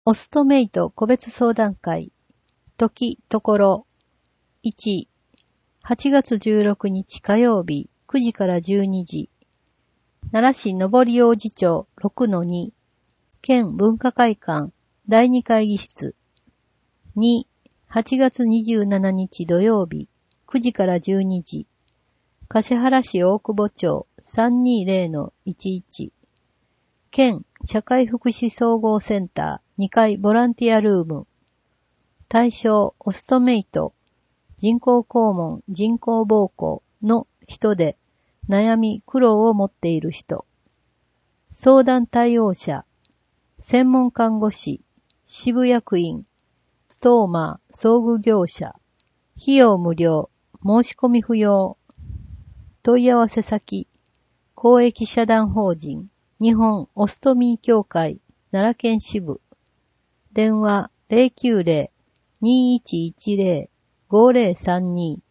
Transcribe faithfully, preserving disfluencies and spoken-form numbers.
オストメイト個別相談会、時、ところ、いち、はちがつじゅうろくにち火曜日くじからじゅうにじ、奈良市上り王子町 ろくのに、県文化会館だいに会議室。に、はちがつにじゅうしちにち土曜日くじからじゅうにじ、橿原市大久保町 さんにーぜろのいちいち、県社会福祉総合センターにかいボランティアルーム。対象オストメイト、人工肛門、人工膀胱の人で悩み、苦労を持っている人。相談対応者、専門看護師、支部役員、ストーマー、装具業者。費用無料、申し込み不要。問い合わせ先、公益社団法人、日本オストミー協会、奈良県支部。電話 ゼロきゅうゼロ にーいちいちゼロ ごゼロさんに